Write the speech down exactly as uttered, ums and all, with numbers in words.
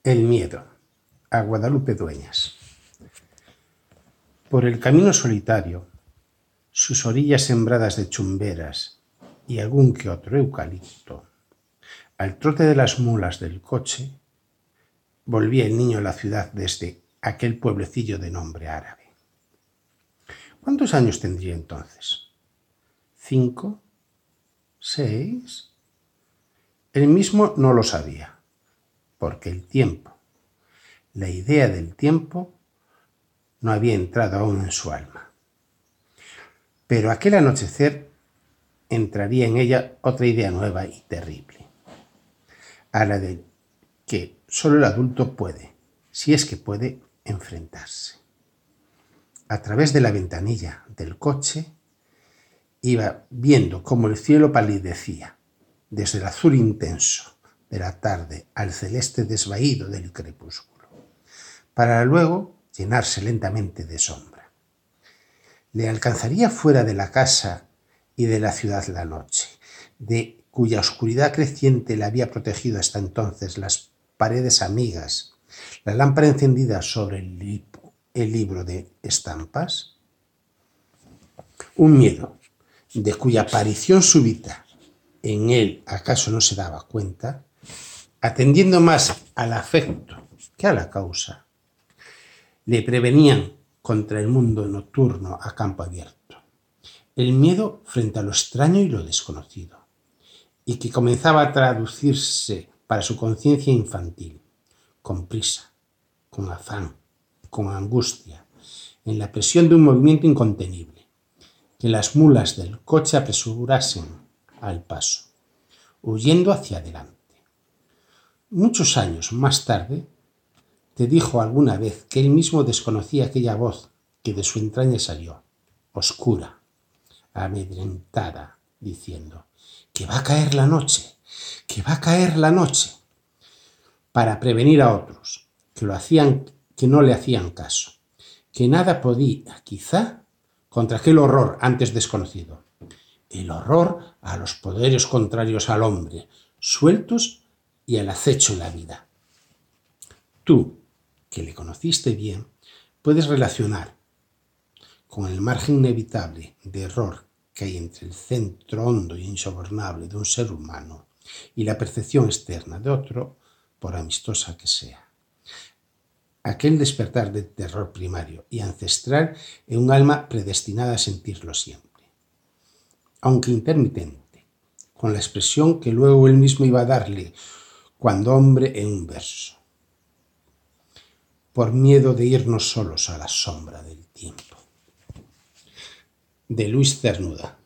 El miedo, a Guadalupe Dueñas. Por el camino solitario, sus orillas sembradas de chumberas y algún que otro eucalipto, al trote de las mulas del coche, volvía el niño a la ciudad desde aquel pueblecillo de nombre árabe. ¿Cuántos años tendría entonces? ¿Cinco? ¿Seis? Él mismo no lo sabía, porque el tiempo, la idea del tiempo, no había entrado aún en su alma. Pero aquel anochecer entraría en ella otra idea nueva y terrible, a la de que solo el adulto puede, si es que puede, enfrentarse. A través de la ventanilla del coche iba viendo cómo el cielo palidecía, desde el azul intenso de la tarde al celeste desvaído del crepúsculo, para luego llenarse lentamente de sombra. Le alcanzaría fuera de la casa y de la ciudad la noche, de cuya oscuridad creciente le había protegido hasta entonces las paredes amigas, la lámpara encendida sobre el, li- el libro de estampas. Un miedo de cuya aparición súbita en él acaso no se daba cuenta, atendiendo más al afecto que a la causa, le prevenían contra el mundo nocturno a campo abierto. El miedo frente a lo extraño y lo desconocido, y que comenzaba a traducirse para su conciencia infantil, con prisa, con afán, con angustia, en la presión de un movimiento incontenible, que las mulas del coche apresurasen al paso, huyendo hacia adelante. Muchos años más tarde, te dijo alguna vez que él mismo desconocía aquella voz que de su entraña salió, oscura, amedrentada, diciendo que va a caer la noche, que va a caer la noche, para prevenir a otros que lo hacían, que no le hacían caso, que nada podía, quizá, contra aquel horror antes desconocido, el horror a los poderes contrarios al hombre, sueltos y al acecho en la vida. Tú, que le conociste bien, puedes relacionar con el margen inevitable de error que hay entre el centro hondo e insobornable de un ser humano y la percepción externa de otro, por amistosa que sea. Aquel despertar de terror primario y ancestral en un alma predestinada a sentirlo siempre, aunque intermitente, con la expresión que luego él mismo iba a darle cuando hombre en un verso, por miedo de irnos solos a la sombra del tiempo. De Luis Cernuda.